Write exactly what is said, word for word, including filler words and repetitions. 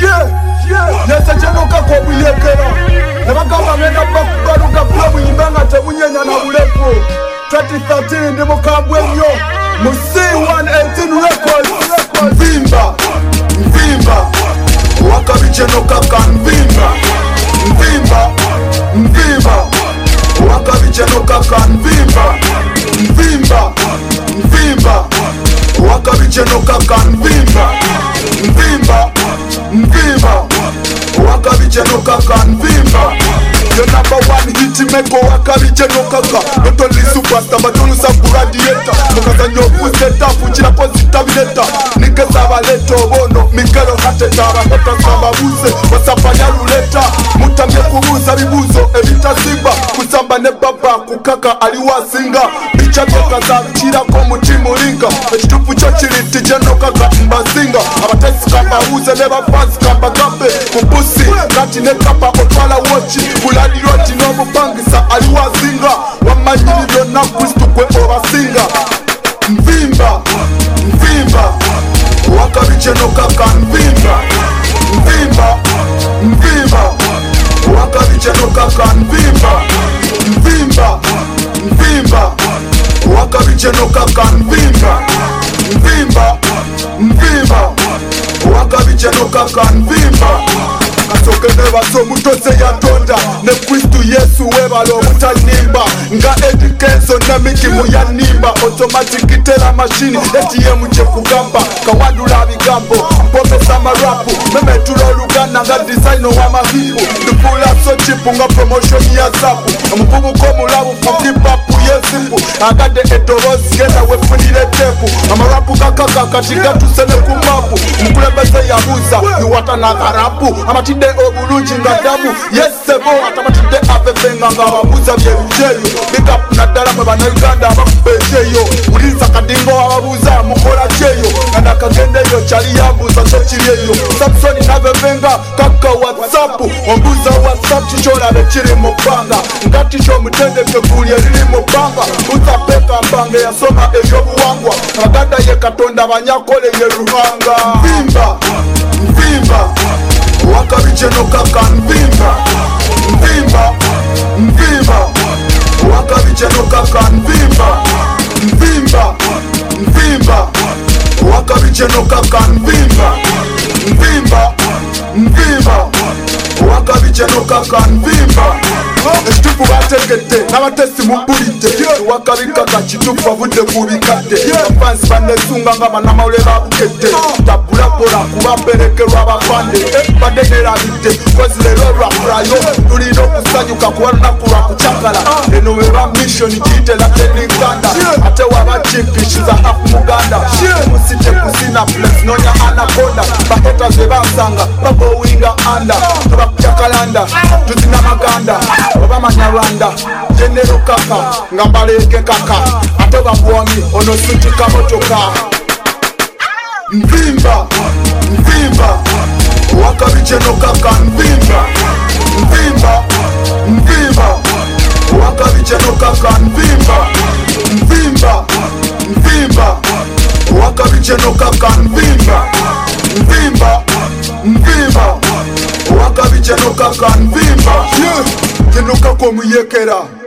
nese kyenoka kwobuyekera nebagamba ngenda bakugaluka fulamu yimba nga tebunyenya na bulepo twenty thirteen ndi mukambwe nnyo mu C one eighteen records. Nvimba nvimba wakabi kyenoka ka nvimba nvimba nvimba wakabi kyenoka ka nvimba nvimba nvimba wakabi kyenoka ka nvimba nvimba nvimba wakabi kyenoka ka nvimba. Yo number one hit meko wakabi kyenoka ka not only superstar but also radiator mukaza nyofu setup uchira positabuleta nikeza baleto bono mikelo hateta abaheta sababuze wasapanya ruleta mutamye kubuza bibuzo ebitazimba kusamba ne baba kukaka aliwasinga bicha byakaza bikira ko mutima ulinga ekitufu cyo kiriti kyenoka ka mbazinga abatesi kambabuze ne bafans kambagambe kubusi kati ne kapa otwala watch roti n'obupangisa aliwazinga wamanyiri byonna kristu gwe obasinga. Nvimba nvimba wakabi kyenoka ka nvimba nvimba nvimba wakabi kyenoka ka nvimba nvimba nvimba wakabi kyenoka ka nvimba nvimba nvimba wakabi kyenoka ka nvimba. Kasoke nebazo mutose yatonda ne Kristu Yesu webalo mutanimba nga edikenzo na mikimu ya nimba automatic tela machine A T M che kugamba kawadula bigambo pomesa marapu meme tulo lugana nga design wa mahibu dupula so chipu nga promotion ya zapu amububu ko mulabu fukipapu yesimbu agade etoros genda wefunire tepu amarapu kakaka katika tusene kumapu mkulebeze ya buza ni watana karapu amati de obulungi nga damu yesebo atamatide abebenga nga ababuza byebijeyo big up naddala mwe bannayuganda abakubejeyo ulinza kadingo ababuza mukola kyeyo nga nakagendeyo kyali yambuza kyo kiryeyo Samsoni nabebenga kaka whatsapp ombuza whatsapp kikyolabe kiri mu bbanga ngati kyomutendeke kulye liri mu bbanga utapeka mbange yasoma ebyobuwangwa abaganda ye katonda banyakole ye ruhanga. Nvimba nvimba wakabi kyenoka ka nvimba nvimba nvimba wakabi kyenoka ka nvimba nvimba nvimba wakabi kyenoka ka nvimba nvimba nvimba wakabi kyenoka ka nvimba. Ekitufu bategedde n'abatesi mubulidde wakabi kaka kitufu bavudde ku bikadde afansi bannesunga nga bannamawule babukedde tabulapola kuba mberekerwa abafande badde nerabidde kozi lero olwakulayo tulina okusanyuka kuba lunaku lwa kucakala eno weba mission giyitela teniganda ate waba chimpishiza afu muganda musite kusina place nonya anakonda baheta ze bansanga babowinga anda tubakucakalanda tuzina maganda obamanyarwanda genero kaka nga mbaleke kaka ate babwomi ono sutika motoka. Nvimba nvimba wakabi kyenoka ka nvimba nvimba nvimba wakabi kyenoka ka nvimba nvimba nvimba wakabi kyenoka ka nvimba nvimba nvimba wakabi kyenoka ka nvimba kyenoka kwomuyekera.